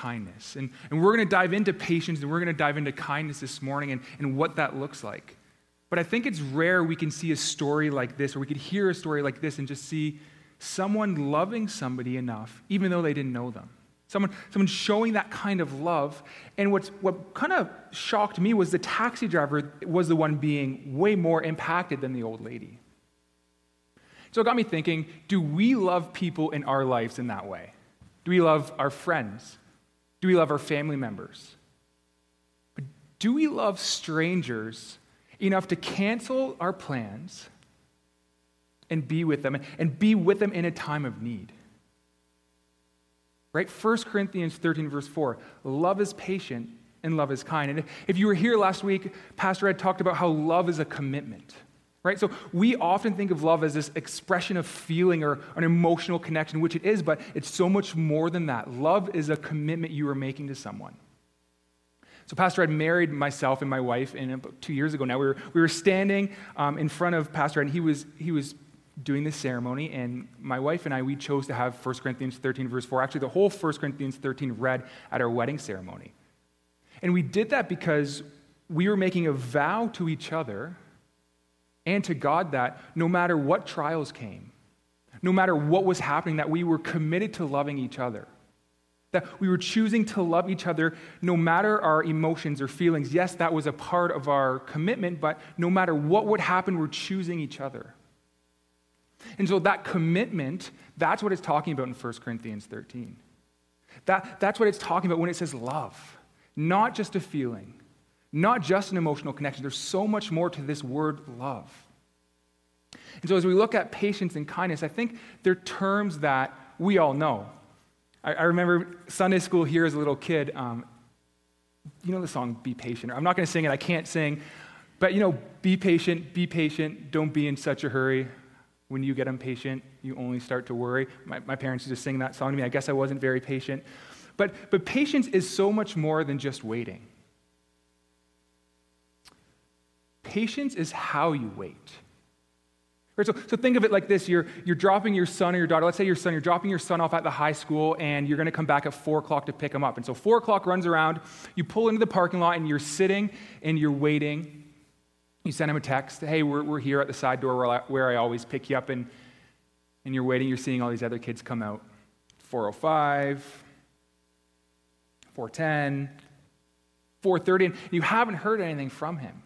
kindness. And we're going to dive into patience, and we're going to dive into kindness this morning and what that looks like. But I think it's rare we can see a story like this, or we could hear a story like this and just see someone loving somebody enough, even though they didn't know them. Someone showing that kind of love. And what kind of shocked me was the taxi driver was the one being way more impacted than the old lady. So it got me thinking, do we love people in our lives in that way? Do we love our friends? Do we love our family members? But do we love strangers enough to cancel our plans and be with them in a time of need? Right? 1 Corinthians 13, verse 4, love is patient and love is kind. And if you were here last week, Pastor Ed talked about how love is a commitment. Right? So we often think of love as this expression of feeling or an emotional connection, which it is, but it's so much more than that. Love is a commitment you are making to someone. So Pastor Ed married myself and my wife, and about 2 years ago now, we were standing in front of Pastor Ed, and he was doing this ceremony, and my wife and I, we chose to have 1 Corinthians 13, verse 4, actually the whole 1 Corinthians 13 read at our wedding ceremony. And we did that because we were making a vow to each other and to God that no matter what trials came, no matter what was happening, that we were committed to loving each other. That we were choosing to love each other no matter our emotions or feelings. Yes, that was a part of our commitment, but no matter what would happen, we're choosing each other. And so that commitment, that's what it's talking about in 1 Corinthians 13. That's what it's talking about when it says love. Not just a feeling, not just an emotional connection. There's so much more to this word love. And so as we look at patience and kindness, I think they're terms that we all know. I remember Sunday school here as a little kid. You know the song, Be Patient. I'm not going to sing it. I can't sing. But, be patient. Don't be in such a hurry. When you get impatient, you only start to worry. My parents used to sing that song to me. I guess I wasn't very patient. But patience is so much more than just waiting. Patience is how you wait. Right, so think of it like this. You're dropping your son or your daughter. Let's say you're dropping your son off at the high school, and you're going to come back at 4 o'clock to pick him up. And so 4 o'clock runs around. You pull into the parking lot, and you're sitting, and you're waiting. You send him a text, hey, we're here at the side door where I always pick you up, and you're waiting. You're seeing all these other kids come out. 4:05, 4:10, 4:30, and you haven't heard anything from him.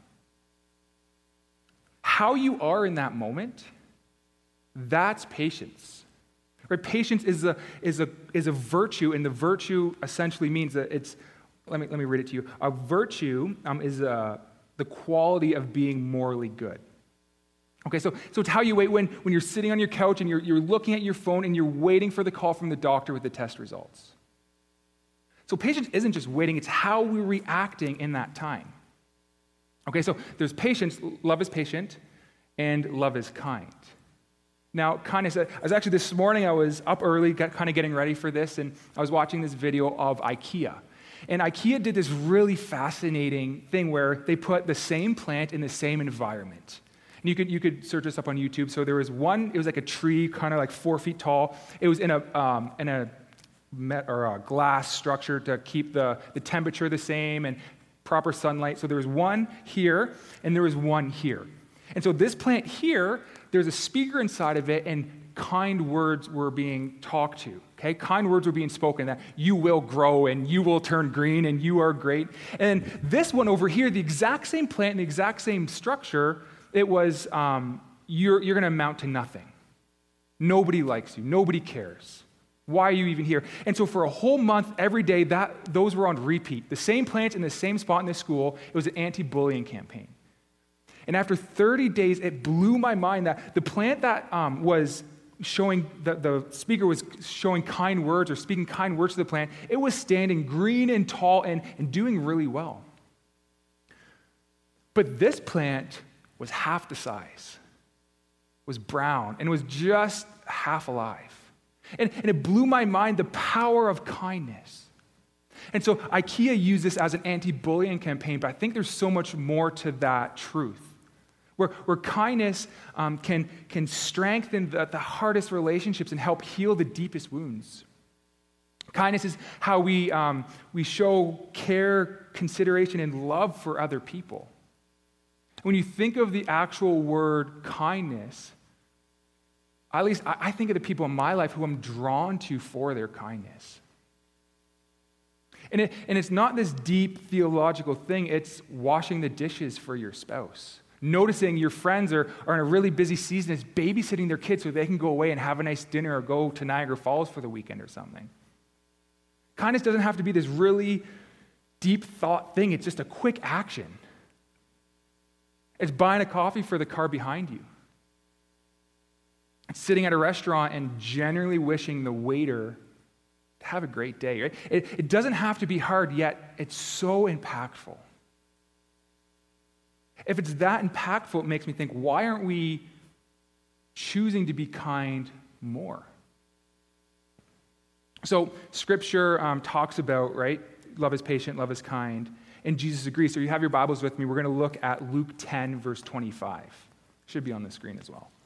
How you are in that moment, that's patience. Right? Patience is a virtue, and the virtue essentially means that it's, let me read it to you. A virtue is the quality of being morally good. Okay, so it's how you wait when you're sitting on your couch and you're looking at your phone and you're waiting for the call from the doctor with the test results. So patience isn't just waiting, it's how we're reacting in that time. Okay, so there's patience, love is patient, and love is kind. Now, kindness, actually this morning I was up early, kind of getting ready for this, and I was watching this video of IKEA. And IKEA did this really fascinating thing where they put the same plant in the same environment. And you could search this up on YouTube. So there was one, it was like a tree, kind of like 4 feet tall. It was in a glass structure to keep the temperature the same and proper sunlight. So there was one here, and there was one here. And so this plant here, there's a speaker inside of it, and kind words were being talked to. Okay, kind words were being spoken that you will grow and you will turn green and you are great. And this one over here, the exact same plant and the exact same structure, it was you're going to amount to nothing. Nobody likes you. Nobody cares. Why are you even here? And so for a whole month, every day, those were on repeat. The same plant in the same spot in this school. It was an anti-bullying campaign. And after 30 days, it blew my mind that the plant that was showing, the speaker was showing kind words or speaking kind words to the plant, it was standing green and tall and doing really well. But this plant was half the size, was brown, and was just half alive. And it blew my mind, the power of kindness. And so IKEA used this as an anti-bullying campaign, but I think there's so much more to that truth. Where kindness can strengthen the hardest relationships and help heal the deepest wounds. Kindness is how we show care, consideration, and love for other people. When you think of the actual word kindness, at least I think of the people in my life who I'm drawn to for their kindness. And it's not this deep theological thing, it's washing the dishes for your spouse. Noticing your friends are in a really busy season, it's babysitting their kids so they can go away and have a nice dinner or go to Niagara Falls for the weekend or something. Kindness doesn't have to be this really deep thought thing, it's just a quick action. It's buying a coffee for the car behind you. It's sitting at a restaurant and genuinely wishing the waiter to have a great day. Right? It doesn't have to be hard, yet it's so impactful. If it's that impactful, it makes me think, why aren't we choosing to be kind more? So Scripture talks about, right, love is patient, love is kind, and Jesus agrees. So you have your Bibles with me. We're going to look at Luke 10, verse 25. Should be on the screen as well.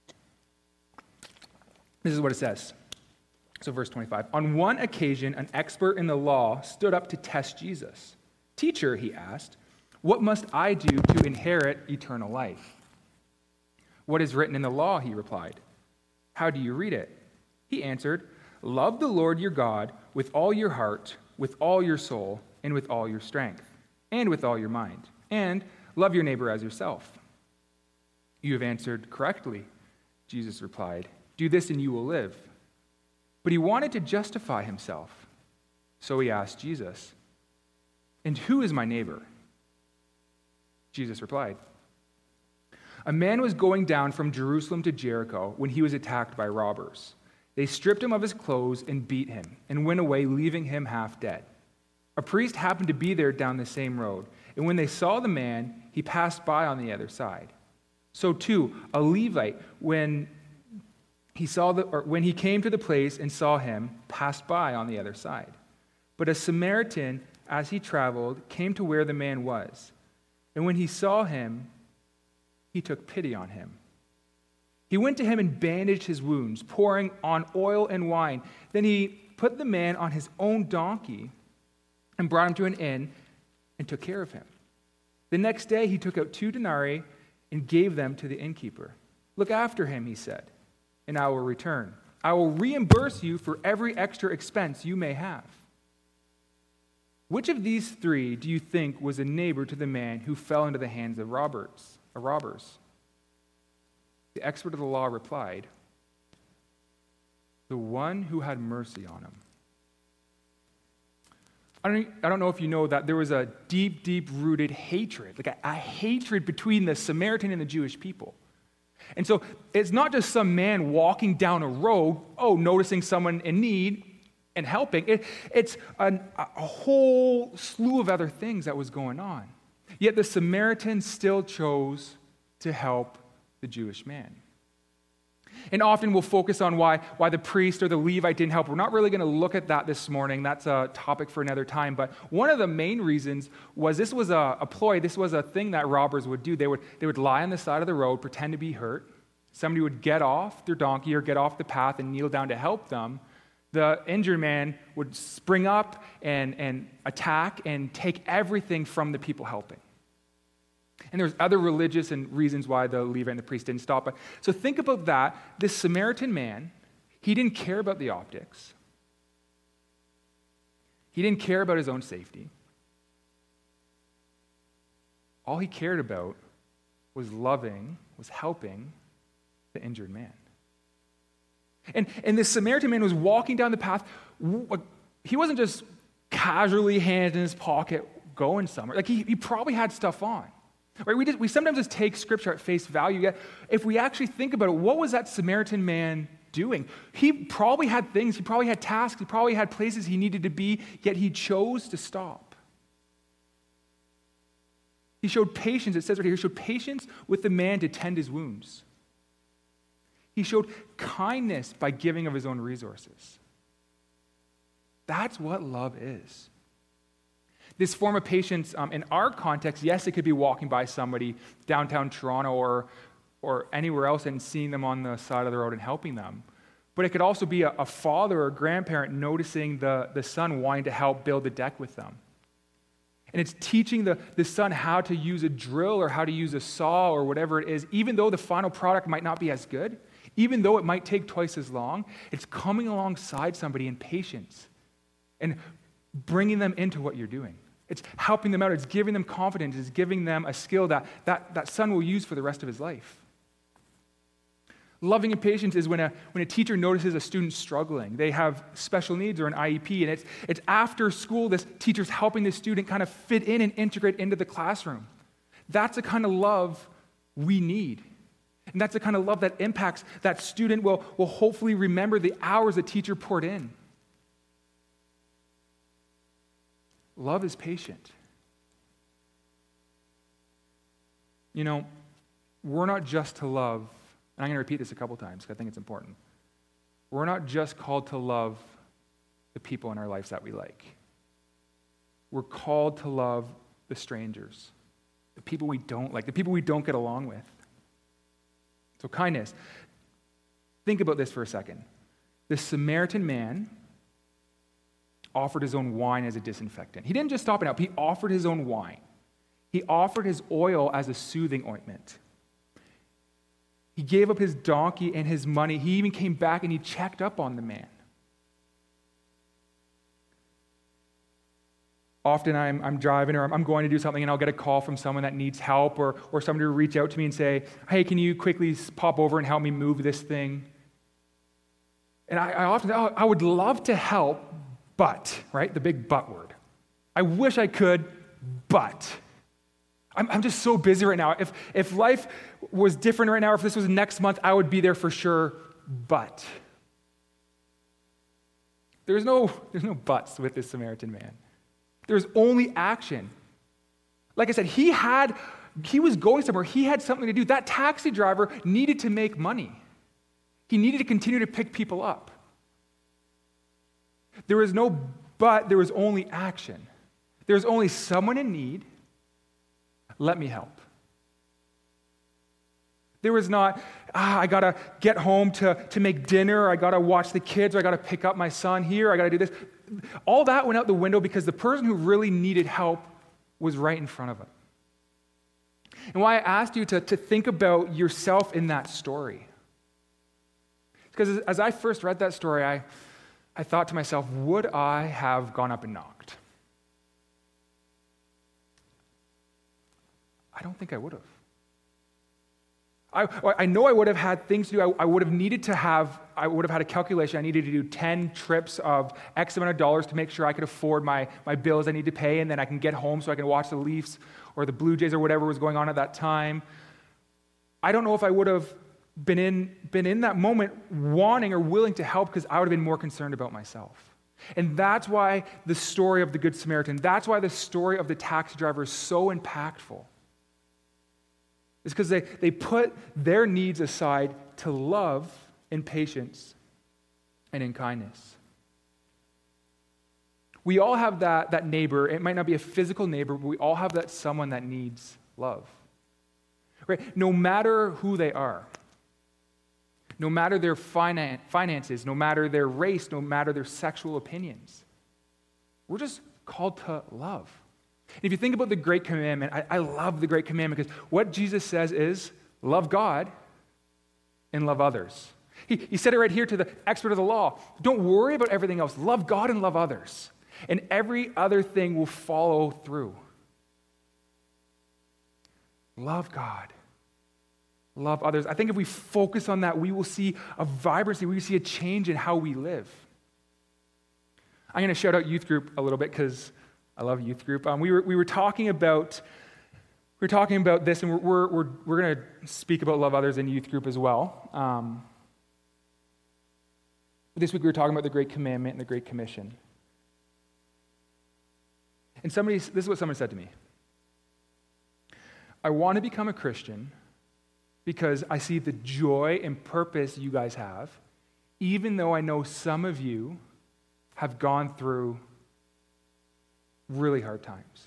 This is what it says. So verse 25. On one occasion, an expert in the law stood up to test Jesus. Teacher, he asked, what must I do to inherit eternal life? What is written in the law, he replied. How do you read it? He answered, love the Lord your God with all your heart, with all your soul, and with all your strength, and with all your mind, and love your neighbor as yourself. You have answered correctly, Jesus replied. Do this and you will live. But he wanted to justify himself. So he asked Jesus, and who is my neighbor? Jesus replied, a man was going down from Jerusalem to Jericho when he was attacked by robbers. They stripped him of his clothes and beat him and went away, leaving him half dead. A priest happened to be there down the same road, and when they saw the man, he passed by on the other side. So too, a Levite, when he came to the place and saw him, passed by on the other side. But a Samaritan, as he traveled, came to where the man was. And when he saw him, he took pity on him. He went to him and bandaged his wounds, pouring on oil and wine. Then he put the man on his own donkey and brought him to an inn and took care of him. The next day he took out 2 denarii and gave them to the innkeeper. Look after him, he said, and I will return. I will reimburse you for every extra expense you may have. Which of these 3 do you think was a neighbor to the man who fell into the hands of robbers? The expert of the law replied, the one who had mercy on him. I don't know if you know that there was a deep, deep-rooted hatred, like a hatred between the Samaritan and the Jewish people. And so it's not just some man walking down a road, noticing someone in need and helping. It's a whole slew of other things that was going on. Yet the Samaritan still chose to help the Jewish man. And often we'll focus on why the priest or the Levite didn't help. We're not really going to look at that this morning. That's a topic for another time. But one of the main reasons was this was a ploy. This was a thing that robbers would do. They would lie on the side of the road, pretend to be hurt. Somebody would get off their donkey or get off the path and kneel down to help them. The injured man would spring up and attack and take everything from the people helping. And there's other religious and reasons why the Levite and the priest didn't stop. But so think about that. This Samaritan man, he didn't care about the optics. He didn't care about his own safety. All he cared about was helping the injured man. And this Samaritan man was walking down the path. He wasn't just casually, hands in his pocket, going somewhere. Like he probably had stuff on. Right? We sometimes just take Scripture at face value. Yet, if we actually think about it, what was that Samaritan man doing? He probably had things. He probably had tasks. He probably had places he needed to be, yet he chose to stop. He showed patience. It says right here, he showed patience with the man to tend his wounds. He showed kindness by giving of his own resources. That's what love is. This form of patience, in our context, yes, it could be walking by somebody downtown Toronto or anywhere else and seeing them on the side of the road and helping them. But it could also be a father or a grandparent noticing the son wanting to help build the deck with them. And it's teaching the son how to use a drill or how to use a saw or whatever it is, even though the final product might not be as good, even though it might take twice as long. It's coming alongside somebody in patience and bringing them into what you're doing. It's helping them out. It's giving them confidence. It's giving them a skill that son will use for the rest of his life. Loving and patience is when a teacher notices a student struggling. They have special needs or an IEP, and it's after school this teacher's helping the student kind of fit in and integrate into the classroom. That's the kind of love we need. And that's the kind of love that impacts that student will hopefully remember the hours the teacher poured in. Love is patient. You know, we're not just to love, and I'm going to repeat this a couple times because I think it's important. We're not just called to love the people in our lives that we like. We're called to love the strangers, the people we don't like, the people we don't get along with. So kindness. Think about this for a second. The Samaritan man offered his own wine as a disinfectant. He didn't just stop and help. He offered his own wine. He offered his oil as a soothing ointment. He gave up his donkey and his money. He even came back and he checked up on the man. Often I'm driving or I'm going to do something and I'll get a call from someone that needs help or somebody will reach out to me and say, hey, can you quickly pop over and help me move this thing? And I often say, I would love to help, but, right? The big but word. I wish I could, but. I'm just so busy right now. If life was different right now, or if this was next month, I would be there for sure, but. There's no buts with this Samaritan man. There's only action. Like I said, he was going somewhere. He had something to do. That taxi driver needed to make money. He needed to continue to pick people up. There was no but, there was only action. There was only someone in need. Let me help. There was not, I got to get home to make dinner, or I got to watch the kids, or I got to pick up my son here, I got to do this. All that went out the window because the person who really needed help was right in front of him. And why I asked you to think about yourself in that story. Because as I first read that story, I thought to myself, would I have gone up and knocked? I don't think I would have. I know I would have had things to do. I would have had a calculation. I needed to do 10 trips of X amount of dollars to make sure I could afford my bills I need to pay, and then I can get home so I can watch the Leafs or the Blue Jays or whatever was going on at that time. I don't know if I would have been in that moment wanting or willing to help because I would have been more concerned about myself. And that's why the story of the Good Samaritan, that's why the story of the taxi driver is so impactful. It's because they put their needs aside to love in patience and in kindness. We all have that neighbor. It might not be a physical neighbor, but we all have that someone that needs love. Right? No matter who they are, no matter their finances, no matter their race, no matter their sexual opinions, we're just called to love. And if you think about the Great Commandment, I love the Great Commandment because what Jesus says is love God and love others. He said it right here to the expert of the law. Don't worry about everything else. Love God and love others. And every other thing will follow through. Love God. Love others. I think if we focus on that, we will see a vibrancy. We will see a change in how we live. I'm going to shout out youth group a little bit because I love youth group. We were talking about this, and we're going to speak about love others in youth group as well. This week we were talking about the Great Commandment and the Great Commission. And this is what someone said to me. I want to become a Christian because I see the joy and purpose you guys have, even though I know some of you have gone through really hard times.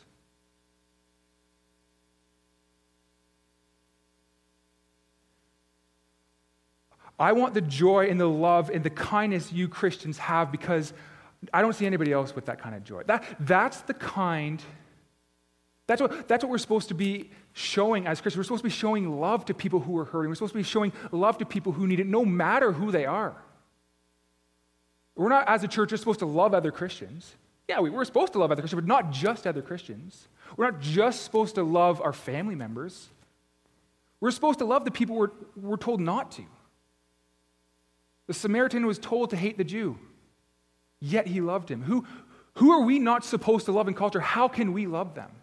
I want the joy and the love and the kindness you Christians have because I don't see anybody else with that kind of joy. That's what we're supposed to be showing as Christians. We're supposed to be showing love to people who are hurting. We're supposed to be showing love to people who need it, no matter who they are. We're not, as a church, just supposed to love other Christians. Yeah, we're supposed to love other Christians, but not just other Christians. We're not just supposed to love our family members. We're supposed to love the people we're told not to. The Samaritan was told to hate the Jew, yet he loved him. Who are we not supposed to love in culture? How can we love them?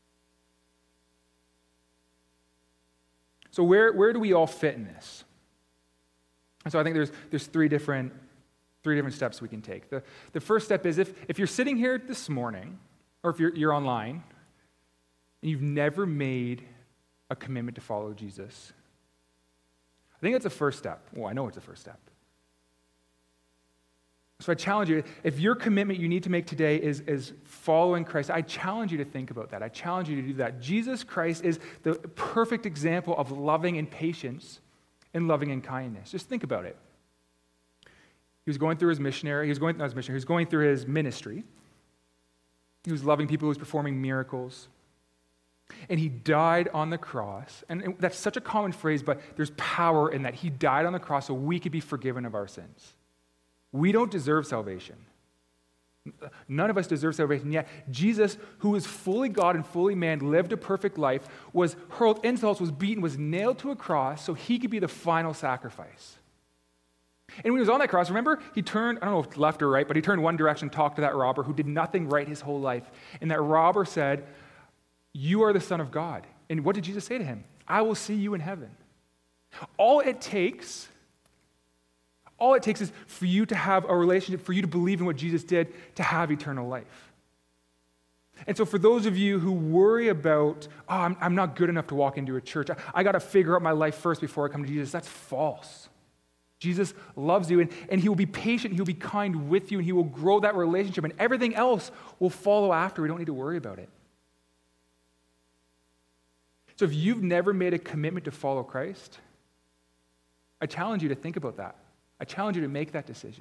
So where do we all fit in this? And so I think there's three different steps we can take. The first step is if you're sitting here this morning, or if you're online, and you've never made a commitment to follow Jesus, I think that's the first step. Well, I know it's the first step. So I challenge you, if your commitment you need to make today is following Christ, I challenge you to think about that. I challenge you to do that. Jesus Christ is the perfect example of loving in patience and loving in kindness. Just think about it. He was going through his ministry. He was loving people. He was performing miracles. And he died on the cross. And that's such a common phrase, but there's power in that. He died on the cross so we could be forgiven of our sins. We don't deserve salvation. None of us deserve salvation, yet Jesus, who is fully God and fully man, lived a perfect life, was hurled insults, was beaten, was nailed to a cross so he could be the final sacrifice. And when he was on that cross, remember, he turned, I don't know if left or right, but he turned one direction, talked to that robber who did nothing right his whole life. And that robber said, "You are the Son of God." And what did Jesus say to him? "I will see you in heaven." All it takes is for you to have a relationship, for you to believe in what Jesus did, to have eternal life. And so for those of you who worry about, I'm not good enough to walk into a church, I got to figure out my life first before I come to Jesus, that's false. Jesus loves you, and he will be patient, he will be kind with you, and he will grow that relationship, and everything else will follow after. We don't need to worry about it. So if you've never made a commitment to follow Christ, I challenge you to think about that. I challenge you to make that decision.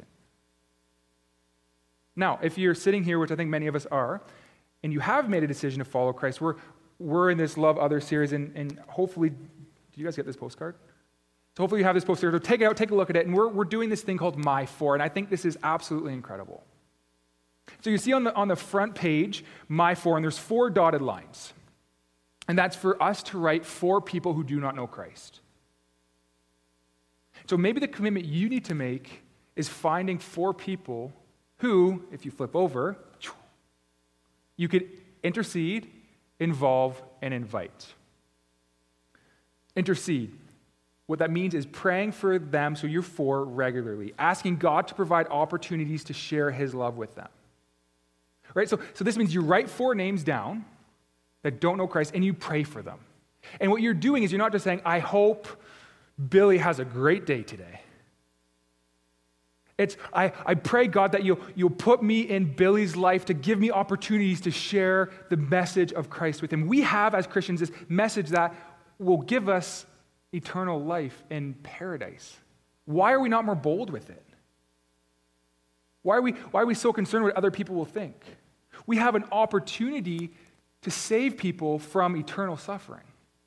Now, if you're sitting here, which I think many of us are, and you have made a decision to follow Christ, we're in this Love Others series, and hopefully, do you guys get this postcard? So hopefully you have this postcard. So take it out, take a look at it, and we're doing this thing called My Four, and I think this is absolutely incredible. So you see on the front page, My Four, and there's 4 dotted lines. And that's for us to write for people who do not know Christ. So maybe the commitment you need to make is finding 4 people who, if you flip over, you could intercede, involve, and invite. Intercede. What that means is praying for them, so you're 4 regularly, asking God to provide opportunities to share his love with them. Right? So this means you write 4 names down that don't know Christ, and you pray for them. And what you're doing is you're not just saying, I hope Billy has a great day today. It's, I pray, God, that you'll put me in Billy's life to give me opportunities to share the message of Christ with him. We have, as Christians, this message that will give us eternal life in paradise. Why are we not more bold with it? Why are we so concerned what other people will think? We have an opportunity to save people from eternal suffering.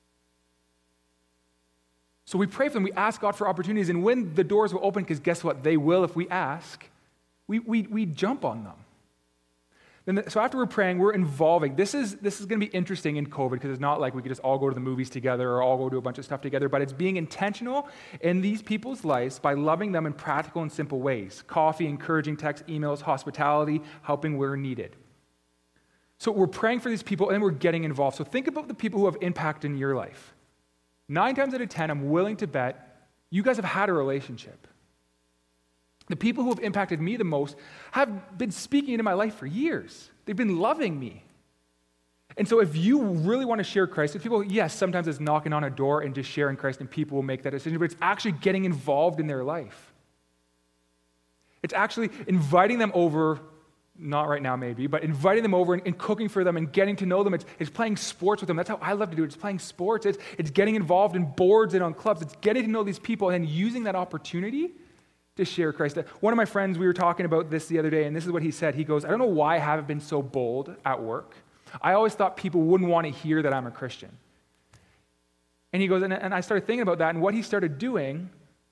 So we pray for them, we ask God for opportunities, and when the doors will open, because guess what? They will if we ask, we jump on them. So after we're praying, we're involving. This is going to be interesting in COVID, because it's not like we could just all go to the movies together or all go do a bunch of stuff together, but it's being intentional in these people's lives by loving them in practical and simple ways. Coffee, encouraging texts, emails, hospitality, helping where needed. So we're praying for these people, and then we're getting involved. So think about the people who have impact in your life. 9 times out of 10, I'm willing to bet you guys have had a relationship. The people who have impacted me the most have been speaking into my life for years. They've been loving me. And so if you really want to share Christ with people, yes, sometimes it's knocking on a door and just sharing Christ, and people will make that decision, but it's actually getting involved in their life. It's actually inviting them over not right now maybe, but inviting them over and cooking for them and getting to know them. It's playing sports with them. That's how I love to do it. It's playing sports. It's getting involved in boards and on clubs. It's getting to know these people and then using that opportunity to share Christ. One of my friends, we were talking about this the other day, and this is what he said. He goes, I don't know why I haven't been so bold at work. I always thought people wouldn't want to hear that I'm a Christian. And he goes, and I started thinking about that, and what he started doing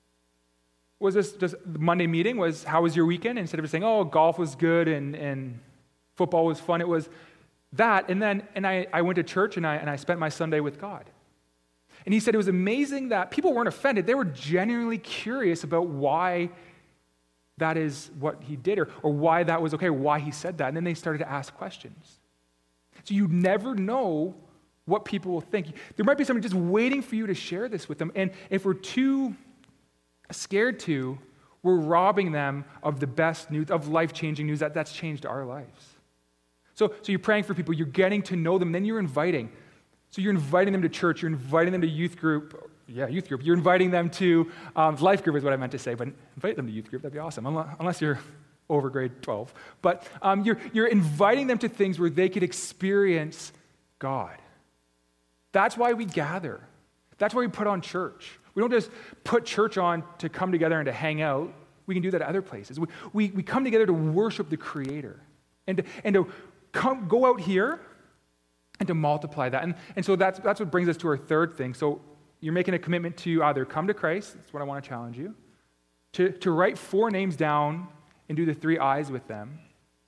was this just the Monday meeting was, how was your weekend? Instead of saying, oh, golf was good and football was fun, it was that. And then I went to church and I spent my Sunday with God. And he said it was amazing that people weren't offended. They were genuinely curious about why that is what he did or why that was okay, or why he said that. And then they started to ask questions. So you never know what people will think. There might be somebody just waiting for you to share this with them. And if we're too scared to, we're robbing them of the best news, of life-changing news that's changed our lives. So you're praying for people, you're getting to know them, then you're inviting. So you're inviting them to church, you're inviting them to youth group. You're inviting them to life group is what I meant to say, but invite them to youth group, that'd be awesome, unless you're over grade 12. But you're inviting them to things where they could experience God. That's why we gather. That's why we put on church. We don't just put church on to come together and to hang out. We can do that at other places. We come together to worship the Creator and to go out here and to multiply that. And so that's what brings us to our third thing. So you're making a commitment to either come to Christ, that's what I want to challenge you, to write 4 names down and do the 3 I's with them.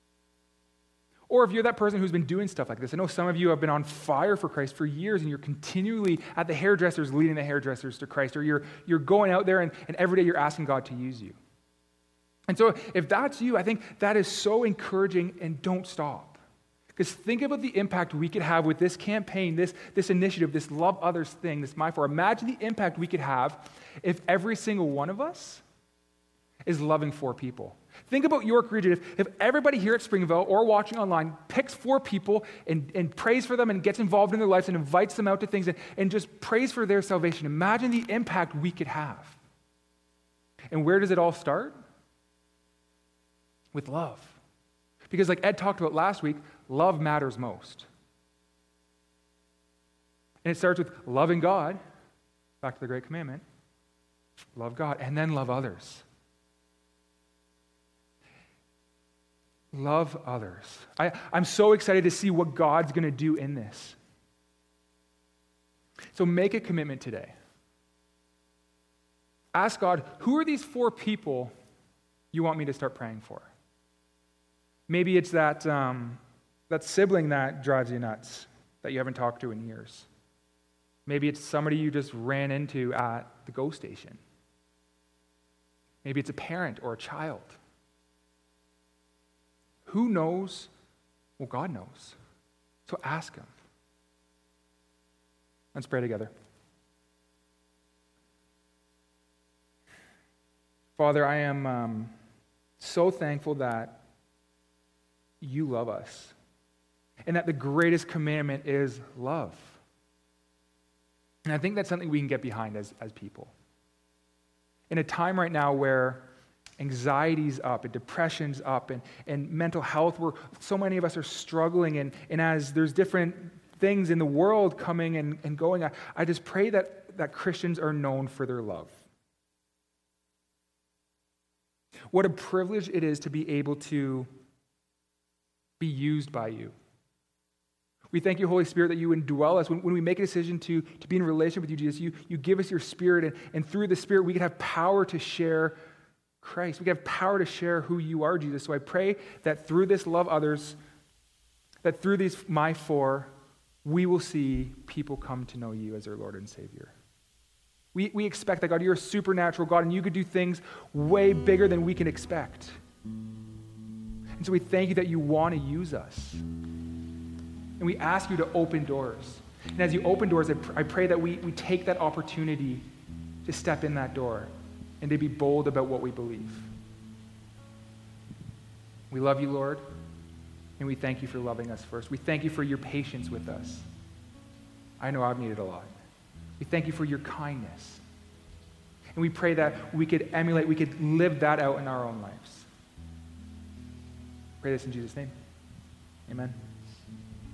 Or if you're that person who's been doing stuff like this, I know some of you have been on fire for Christ for years and you're continually at the hairdressers leading the hairdressers to Christ, or you're going out there and every day you're asking God to use you. And so if that's you, I think that is so encouraging, and don't stop. Because think about the impact we could have with this campaign, this initiative, this love others thing, this My4. Imagine the impact we could have if every single one of us is loving 4 people. Think about York Region. If everybody here at Springville or watching online picks 4 people and prays for them and gets involved in their lives and invites them out to things and just prays for their salvation, imagine the impact we could have. And where does it all start? With love. Because like Ed talked about last week, love matters most. And it starts with loving God, back to the Great Commandment, love God, and then love others. Love others. I'm so excited to see what God's going to do in this. So make a commitment today. Ask God, who are these 4 people you want me to start praying for? Maybe it's that sibling that drives you nuts that you haven't talked to in years. Maybe it's somebody you just ran into at the GO station. Maybe it's a parent or a child. Who knows? Well, God knows. So ask Him. Let's pray together. Father, I am so thankful that you love us and that the greatest commandment is love. And I think that's something we can get behind as people. In a time right now where anxiety's up and depression's up and mental health, where so many of us are struggling, and as there's different things in the world coming and going, I just pray that Christians are known for their love. What a privilege it is to be able to be used by you. We thank you, Holy Spirit, that you indwell us. When we make a decision to be in relationship with you, Jesus, you give us your Spirit, and through the Spirit we can have power to share Christ. We can have power to share who you are, Jesus. So I pray that through this love others, that through these My4, we will see people come to know you as their Lord and Savior. We expect that, God, you're a supernatural God, and you could do things way bigger than we can expect. And so we thank you that you want to use us. And we ask you to open doors. And as you open doors, I pray that we take that opportunity to step in that door and to be bold about what we believe. We love you, Lord, and we thank you for loving us first. We thank you for your patience with us. I know I've needed a lot. We thank you for your kindness. And we pray that we could emulate, we could live that out in our own lives. Pray this in Jesus' name. Amen.